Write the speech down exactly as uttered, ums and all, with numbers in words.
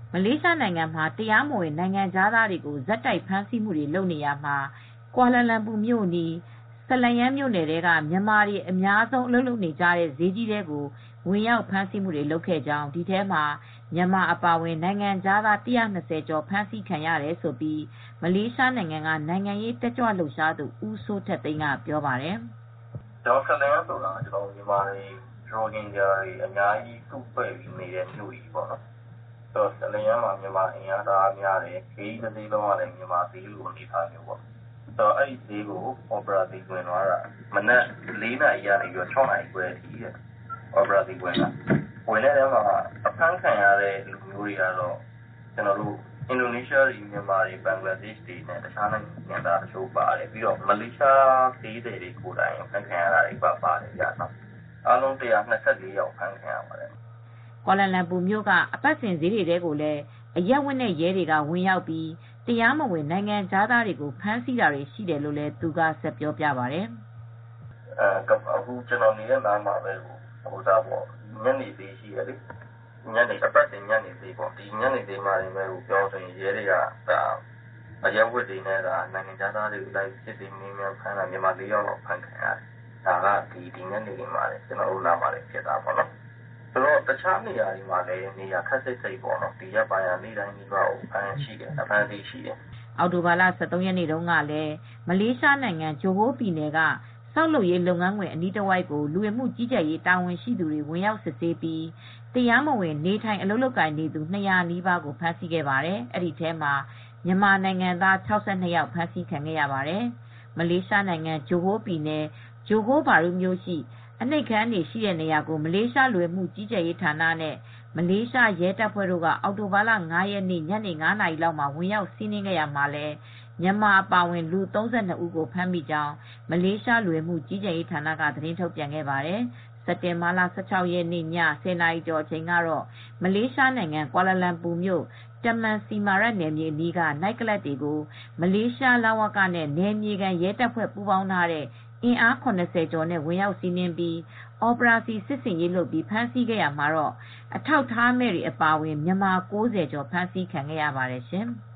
မလေးရှားနိုင်ငံမှာတရားမဝင်နိုင်ငံခြားသားတွေကိုဆက်တိုက်ဖမ်းဆီးမှုတွေလုပ်နေရမှာကွာလာလမ်ပူမြို့နီးစလယန်းမြို့နယ်ထဲကမြန်မာတွေအများဆုံးအလုပ်လုပ်နေကြတဲ့ဈေးကြီးတွေကိုဝင်ရောက်ဖမ်းဆီးမှုတွေလုပ်ခဲ့ကြောင်းဒီထဲမှာမြန်မာအပါအဝင်နိုင်ငံခြားသား၁၂၀ကျော်ဖမ်းဆီးခံရတယ်လို့မလေးရှားနိုင်ငံကနိုင်ငံရေးတက်ကြွလှုပ်ရှားသူဦးစိုးထက်သိန်းကပြောပါတယ်။ဒေါ်စလယန်းဆိုတာကျွန်တော်မြန်မာတွေရိုဟင်ဂျာတွေအများကြီးစုဖွဲ့ပြီးနေတဲ့မြို့ကြီးပေါ့နော်။ဒေါ်စလယန်းမှာမြန်မာအင်အားသားများတယ်။ဈေးတစ်ဈေးလုံးကလည်းမြန်မာဈေးလိုအနေထားမျိုးပေါ့။ဆိုတော့အဲ့ဒီဈေးကိုအော်ပရာတီဝင်သွားတာမနက်လေးနာရီကနေပြီးတော့၆နာရီခွဲအထိတဲ့အော်ပရာတီဝင်တာဝင်တဲ့ထဲမှာအဖမ်းခံရတဲ့လူမျိုးတွေကတော့ကျွန်တော်တို့အင်ဒိုနီးရှားတွေမြန်မာတွေဘင်္ဂလားဒေ့ရှ်တွေနဲ့တခြားနိုင်ငံသားတချို့ပါတယ်ပြီးတော့မလေးရှားသေးတယ်တွေကိုယ်တိုင်ဖမ်းခံရတာတွေပါပါတယ်ကြာနော်အားလုံး၁၂၄ယောက်ဖမ်းခံရပါတယ်ကွာလာလမ်ပူမြို့ကအပတ်စဉ်ဈေးတွေထဲကိုလည်းအရက်ဝတ်နဲ့ရဲတွေကဝင်ရောက်ပြီးတရားမဝင်နိုင်ငံခြားသားတွေကိုဖမ်းဆီးတာတွေရှိတယ်လို့လည်းသူကဆက်ပြောပြပါတယ်။အဲအခုကျွန်တော်နေတဲ့နားမှာပဲဟိုသားပေါ့ညနေဈေးရှိရလေညနေအပတ်စဉ်ညနေဈေးပေါ့ဒီညနေဈေးမှာလည်းပဲပြောဆိုရင်ရဲတွေကဒါအရက်ဝတ်တွေနဲ့ဒါနိုင်ငံခြားသားတွေကိုလိုက်စစ်ပြီးမင်းများဖမ်းတာမြန်မာလေးယောက်လောက်ဖမ်းခံရတယ်။ဒါကဒီဒီညနေမှာလည်းကျွန်တော်တို့နားမှာလည်းဖြစ်တာပေါ့နော်။ဆိုတော့တခြားနေရာတွေမှာလည်းနေရာခက်စိတ်စိတ်ပေါ့နော်ဒီရက်ပိုင်းနေ့တိုင်းဒီပါကိုဖမ်းရှိတယ်အဖမ်းသိရှိတယ်အော်တိုဘာလ၁၃ရက်နေ့တုန်းကလည်းမလေးရှားနိုင်ငံဂျိုဟိုးပြည်နယ်ကဆောက်လုပ်ရေးလုပ်ငန်းခွင်အနီးတစ်ဝိုက်ကိုလူဝင်မှုကြီးကြပ်ရေးတာဝန်ရှိသူတွေဝင်ရောက်စစ်ဆေးပြီးတရားမဝင်နေထိုင်အလုပ်လုပ်ကိုင်နေသူ၂၀၀နီးပါးကိုဖမ်းဆီးခဲ့ပါတယ်။အဲဒီထဲမှာမြန်မာနိုင်ငံသား၆၂ယောက်ဖမ်းဆီးခံခဲ့ရပါတယ်။မလေးရှားနိုင်ငံဂျိုဟိုးပြည်နယ်ဂျိုဟိုးဘာရူမြို့ရှိအနှိပ်ခန်းတွေရှိတဲ့နေရာကိုမလေးရှားလူဝင်မှုကြီးကြပ်ရေးဌာနနဲ့မလေးရှားရဲတပ်ဖွဲ့တို့ကအောက်တိုဘာလ၅ရက်နေ့ညနေ၅နာရီလောက်မှာဝင်ရောက်စီးနင်းခဲ့ရမှာလဲမြန်မာအပါအဝင်လူ၃၂ဦးကိုဖမ်းမိကြောင်းမလေးရှားလူဝင်မှုကြီးကြပ်ရေးဌာနကသတင်းထုတ်ပြန်ခဲ့ပါတယ်။စက်တင်ဘာလ၁၆ရက်နေ့ည၁၀နာရီကျော်အချိန်ကတော့မလေးရှားနိုင်ငံကွာလာလမ်ပူမြို့တမန်စီမာရက်နယ်မြေအနီးကနိုက်ကလပ်တွေကိုမလေးရှားလဝကနဲ့နယ်မြေခံရဲတပ်ဖွဲ့ပူးပေါင်းထားတဲ့အင်အား၇၀ကျော်နဲ့ဝင်ရောက်စီးနင်းပြီးအော်ပရာစီစစ်ဆင်ရေးလုပ်ပြီးဖမ်းဆီးခဲ့ရမှာတော့အထောက်ထားမဲ့တွေအပါအဝင်မြန်မာ၉၀ကျော်ဖမ်းဆီးခံခဲ့ရပါတယ်ရှင်။